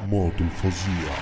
عماد الفظيع.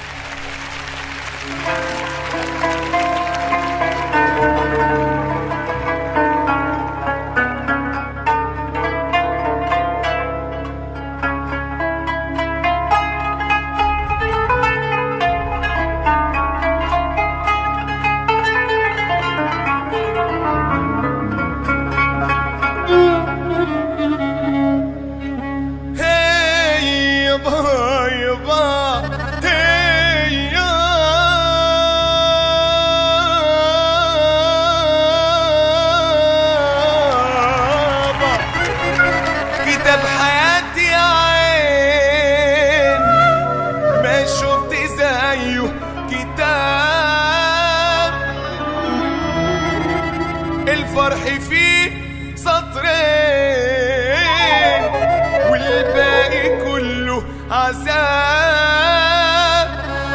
الفرح فيه سطرين والباقي كله عذاب.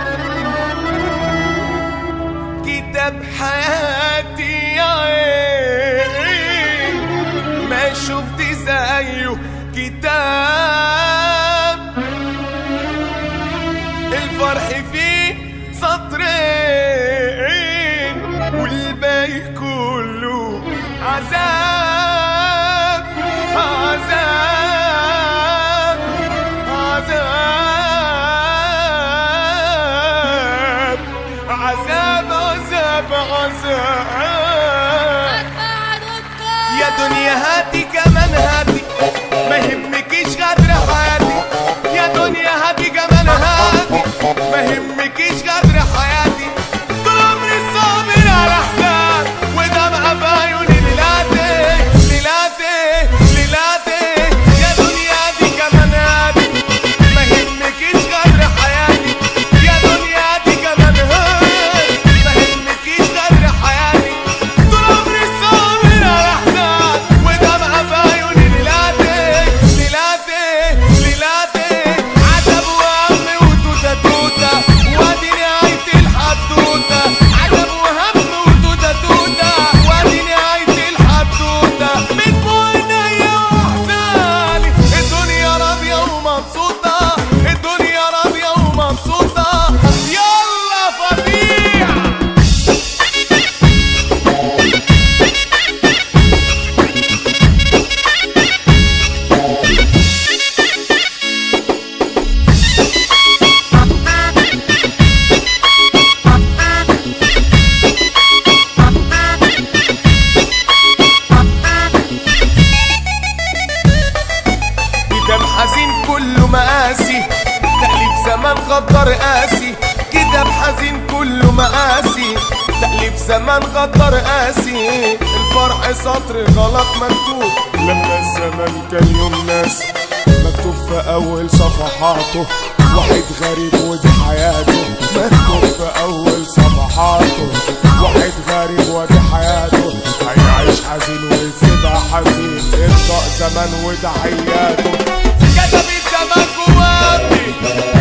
كتاب حياتي يا عين ما شفت زيه كتاب. الفرح فيه سطرين والباقي كله عذاب عذاب عذاب عذاب عذاب عذاب. يا دنيا هاتي كمان هاتي ما يهمكيش غدر حياتي. يا دنيا هاتي كمان هاتي ما يهمكيش غدر حياتي. طول عمري صابر على حساب ودمع في عيوني ليلاتي ليلاتي ليلاتي. يا دنيا دي كمان هاتي ما يهمكيش غدر حياتي. يا دنيا دي كمان هاتي ما يهمكيش غدر حياتي. طول عمري صابر على حساب ودمع في عيوني ليلاتي ليلاتي ليلاتي. عتب وهم وتوتة توتة وادي نهاية الحدوتة. عتب وهم وتوتة توتة وادي نهاية الحدوتة. بدموع عينيا واحزاني الدنيا راضية ومبسوطة. الدنيا راضية ومبسوطة. يلا فظيع. كتاب حزين كله مقاسي تأليف زمان غدر قاسي. كتاب حزين كله مقاسي تأليف زمان غدر قاسي. الفرح سطر غلط مكتوب لما الزمان كان يوم ناسي. مكتوب في أول صفحاته واحد غريب ودي حياته. مكتوب في أول صفحاته واحد غريب ودي حياته. هيعيش حزين ويسيبها حزين. ابدأ زمان وده حياته. كتب الزمان جواتي